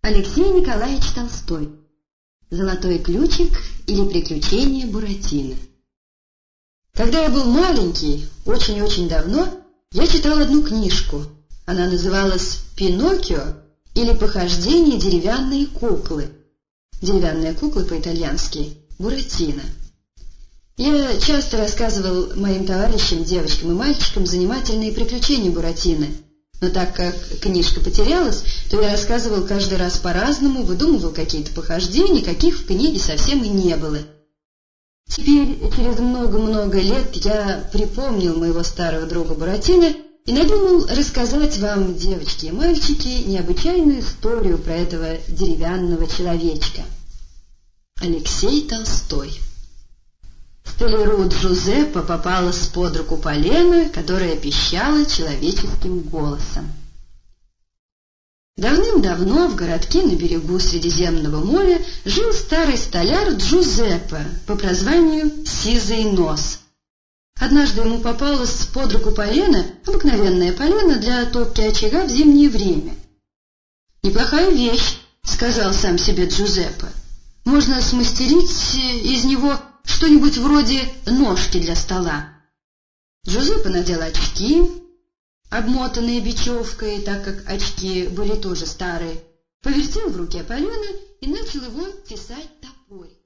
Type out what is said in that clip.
Алексей Николаевич Толстой. «Золотой ключик» или «Приключения Буратино». Когда я был маленький, очень-очень давно, я читал одну книжку. Она называлась «Пиноккио» или «Похождения деревянной куклы». Деревянные куклы по-итальянски «Буратино». Я часто рассказывал моим товарищам, девочкам и мальчикам занимательные приключения Буратино. Но так как книжка потерялась, то я рассказывал каждый раз по-разному, выдумывал какие-то похождения, каких в книге совсем и не было. Теперь, через много-много лет, я припомнил моего старого друга Буратино и надумал рассказать вам, девочки и мальчики, необычайную историю про этого деревянного человечка. Алексей Толстой. Столяру Джузеппе попалась под руку полено, которое пищало человеческим голосом. Давным-давно в городке на берегу Средиземного моря жил старый столяр Джузеппе по прозванию «Сизый нос». Однажды ему попалось под руку полено, обыкновенное полено для топки очага в зимнее время. «Неплохая вещь», — сказал сам себе Джузеппе. «Можно смастерить из него что-нибудь вроде ножки для стола». Джузеппе надел очки, обмотанные бечевкой, так как очки были тоже старые, повертел в руке полено и начал его тесать топориком.